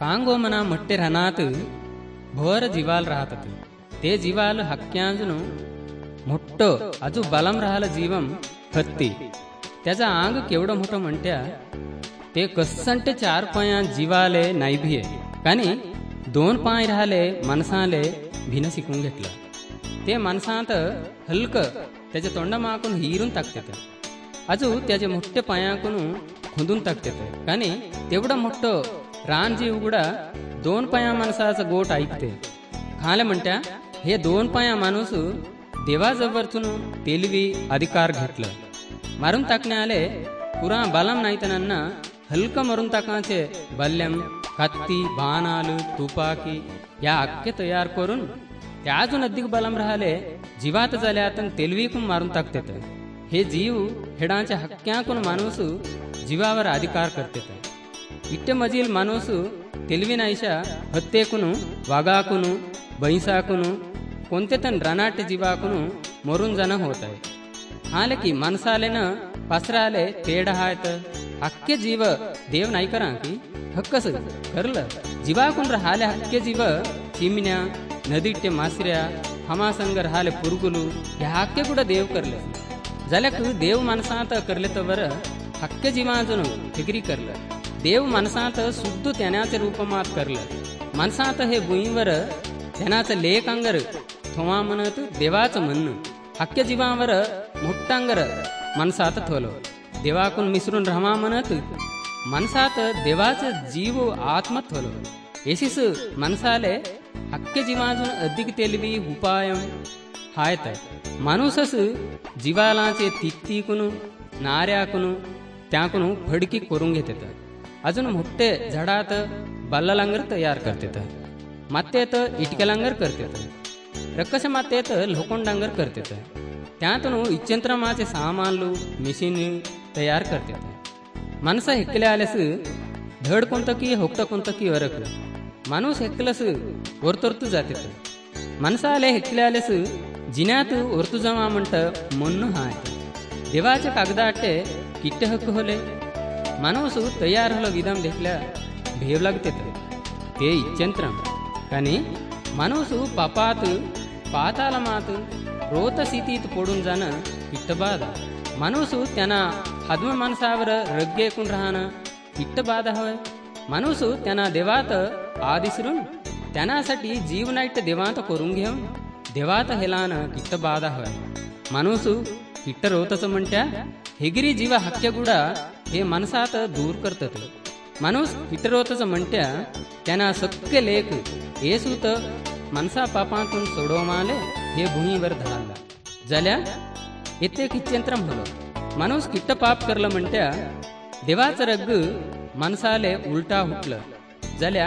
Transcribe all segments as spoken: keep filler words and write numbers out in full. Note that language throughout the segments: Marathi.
कांगो मना मोठे रानात भोर जीवाल राहतात. ते जीवाल हक्क्यांजून मोठं अजू बलम राहिलं जीवम हत्ती. त्याचा अंग केवढं मोठं म्हणत्या ते कसंटे चार पाया जीवाले नाही भी आहे. कानी दोन पाय राहिले माणसाले भिन शिकून घेतलं. ते माणसांत हलकं त्याच्या तोंडामाकून हिरून टाकतात. अजू त्याचे मोठे पायाकून खुंदून टाकतात. कानी तेवढं मोठं रानजी उघडा दोन पाया माणसाचं गोट ऐकते. खाले म्हणत्या हे दोन पाया माणूस देवाजवळतून तेलवी अधिकार घेतलं. मारून टाकणे आले पुरा बलम नाही त्यांना हलकं मारून टाकाचे बल्यम कत्ती बाणाल तुपाकी या अख्खे तयार करून त्या अजून अधिक बलम राहिले जीवात झाल्यात तेलवीकून मारून टाकतात. हे जीव हेडांच्या हक्क्याकून माणूस जीवावर अधिकार करतात. इट्टे मजील माणूस तेलवी नाहीशा हत्येकून वाघाकून बैसाकून कोणते तन रनाटे जीवाकून मरून जाणं होत आहे. हाले की माणसालेनं पसराले तेढ आहेत. अख्खे जीव देव नाही करा की हक्कस करलं जीवाकून राहिले हक्के जीव चिमण्या नदीटे मासऱ्या हमासंग राहिले पुरगुलू हे हक्के कुठं देव करले झाल्याक देव माणसात करले तर बरं हक्के जीवाजून फिक्री करलं. देव माणसात शुद्ध त्यानाचे रूपमात करलं. माणसात हे भुईवर त्यानाचं लेख अंगर थोवा म्हणत देवाचं म्हणणं हक्के जीवावर मोठ्ठांगर माणसात थोलं. देवाकून मिसरून रामा म्हणत माणसात देवाचं जीव आत्मा थोलं. येशीस माणसाले हक्के जीवाजून अधिक तेलवी उपायम हायत. माणूसच जीवालाचे तित्तीकून नाऱ्याकून त्याकून फडकी करून घेतात. अजून मोठे झाडात बल्लालांगर तयार करतात. मातेत इटकलांगर करतात. रक्कश मातेत लोखंडांगर करतात. त्यातून इच्छंत्रमाचे सामानलू मिशीन तयार करतात. माणसं हेकले आलेस धड कोणतं की होकतं कोणतं की वरकलं. माणूस हेकलस ओरतोरतू जातात. माणसं आले हेकले आलेस जिन्यात ओरतू जमा म्हणतं म्हणून हाय. देवाचे कागदाटे किट्टे हक्क होले. माणूस तयार हलं विधान देखल्या भेव लागते ते इच्छंत्रम. कानी माणूस पापात पाताला मात रोत स्थितीत पडून जाणं किट्टबाधा. माणूस त्यांना हादम माणसावर रग्गेकून राहणं किट्टबाधा होय. माणूस त्यांना देवात आदिसरून त्यांनासाठी जीवनाट्य देवात करून घेऊन देवात हेलानं किट्टबाधा होय. माणूस किट्ट रोतच म्हणत्या हेगिरी जीवा हक्क्यगुडा हे माणसात दूर करतात. माणूस किट्ट रोतच म्हणत्या त्यांना सख्खे लेख येसूत माणसा पापातून सोडवमाले हे भूमीवर धडाला झाल्या येथे किच्चंत्रम होलं. माणूस किट्ट पाप करलं म्हणत्या देवाचं रग्ग माणसाले उलटा हुटलं झाल्या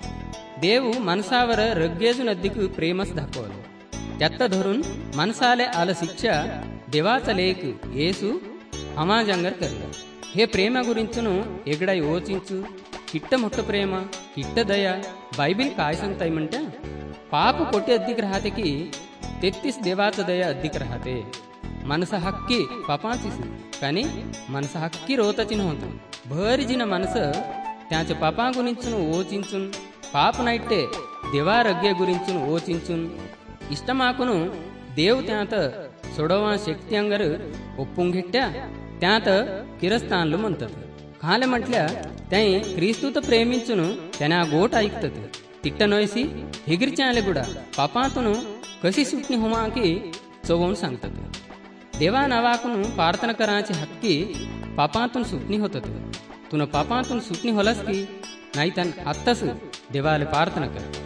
देव माणसावर रग्गेजून अधिक प्रेमच दाखवलं. त्यात धरून माणसाले आलं शिक्षा देवाचा लेख येसू हमाजांगर करलं. हे प्रेमा गुरिंचून एगडा योचिंचू किट्ट मोठं प्रेम किट्ट दया बायबिल काय सांगताय म्हणत्या पाप कोटी अधिक राहते की तेहतीस देवाचं दया अधिक राहते. माणसं हक्की पापाचीच कानी माणसं हक्की रोताची नव्हतं. भरजीन माणसं त्याच्या पापा गुरिंचून ओचिंचून पाप नाईटे देवा रग्गे गुरिंचून ओचिंचून इष्टमाकून देव त्यात सोडवा शक्ती अंगर ओपून घेट्या त्यात किरस्तानलं म्हणतात. खाले म्हटल्या त्याही क्रिस्तूत प्रेमिंचून त्यांना गोट ऐकतात. तिट्ट नयसी हिगिरच्या आले गुडा पापातून कशी सुटणी होमा की चवून सांगतात. देवा नावाकून प्रार्थना करायची हक्की पापातून सुटणी होतात. तुन पापातून सुटणी होलास की नाही तर आत्ताच देवाला प्रार्थना कर.